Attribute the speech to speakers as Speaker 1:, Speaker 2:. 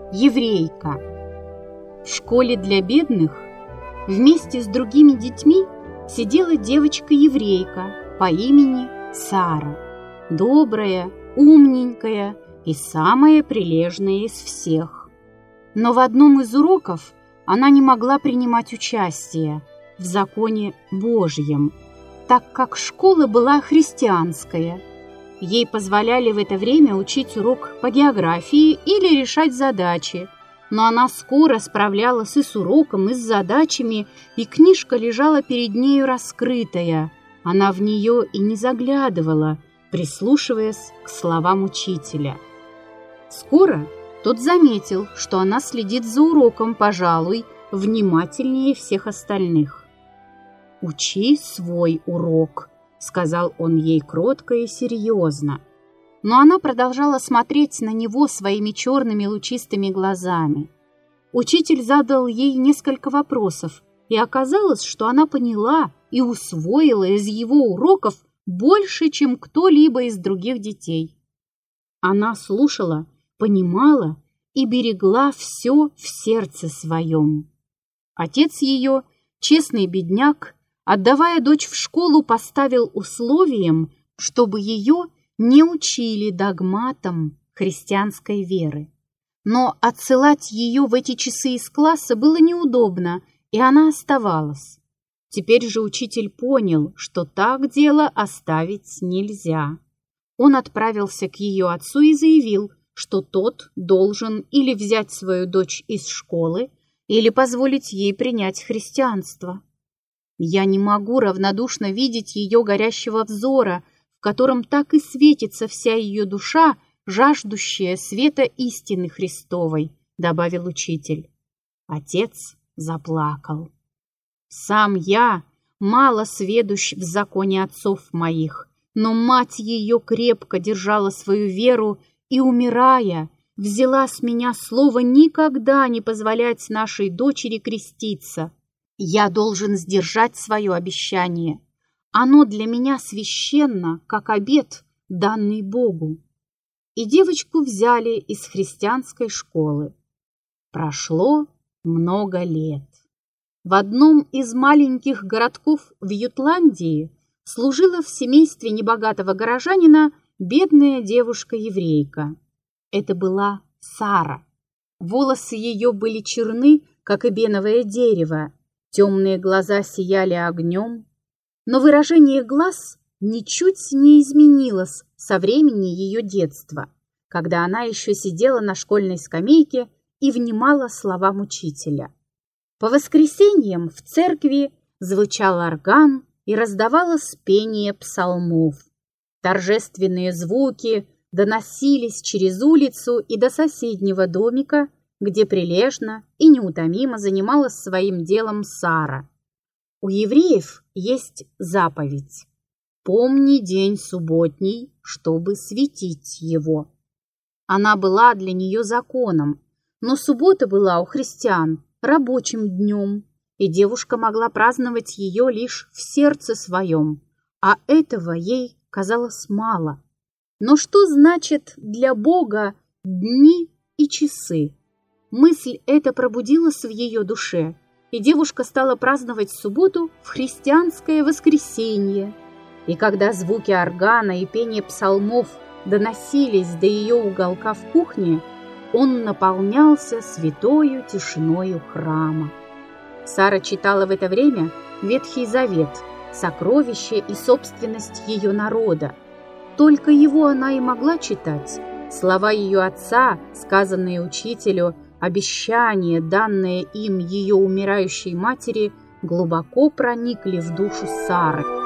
Speaker 1: еврейка. В школе для бедных вместе с другими детьми сидела девочка-еврейка по имени Сара, добрая, умненькая и самая прилежная из всех. Но в одном из уроков она не могла принимать участие в законе Божьем, так как школа была христианская. Ей позволяли в это время учить урок по географии или решать задачи, но она скоро справлялась и с уроком, и с задачами, и книжка лежала перед нею раскрытая. Она в нее и не заглядывала, прислушиваясь к словам учителя. Скоро тот заметил, что она следит за уроком, пожалуй, внимательнее всех остальных. «Учи свой урок», — сказал он ей кротко и серьезно. Но она продолжала смотреть на него своими черными лучистыми глазами. Учитель задал ей несколько вопросов, и оказалось, что она поняла и усвоила из его уроков больше, чем кто-либо из других детей. Она слушала, понимала и берегла все в сердце своем. Отец ее, честный бедняк, отдавая дочь в школу, поставил условием, чтобы ее не учили догматам христианской веры. Но отсылать ее в эти часы из класса было неудобно, и она оставалась. Теперь же учитель понял, что так дело оставить нельзя. Он отправился к ее отцу и заявил, что тот должен или взять свою дочь из школы, или позволить ей принять христианство. Я не могу равнодушно видеть ее горящего взора, в котором так и светится вся ее душа, жаждущая света истины Христовой, добавил учитель. Отец заплакал. Сам я мало сведущ в законе отцов моих, но мать ее крепко держала свою веру и, умирая, взяла с меня слово никогда не позволять нашей дочери креститься. Я должен сдержать свое обещание. Оно для меня священно, как обет, данный Богу. И девочку взяли из христианской школы. Прошло много лет. В одном из маленьких городков в Ютландии служила в семействе небогатого горожанина бедная девушка-еврейка. Это была Сара. Волосы ее были черны, как эбеновое дерево, темные глаза сияли огнем, но выражение глаз ничуть не изменилось со времени ее детства, когда она еще сидела на школьной скамейке и внимала словам учителя. По воскресеньям в церкви звучал орган и раздавалось пение псалмов. Торжественные звуки доносились через улицу и до соседнего домика, где прилежно и неутомимо занималась своим делом Сара. У евреев есть заповедь: «Помни день субботний, чтобы светить его». Она была для нее законом, но суббота была у христиан рабочим днем, и девушка могла праздновать ее лишь в сердце своем, а этого ей казалось мало. Но что значит для Бога дни и часы? Мысль эта пробудилась в ее душе, и девушка стала праздновать субботу в христианское воскресенье. И когда звуки органа и пение псалмов доносились до ее уголка в кухне, он наполнялся святою тишиною храма. Сара читала в это время Ветхий Завет, сокровище и собственность ее народа. Только его она и могла читать. Слова ее отца, сказанные учителю, обещания, данные им ее умирающей матери, глубоко проникли в душу Сары.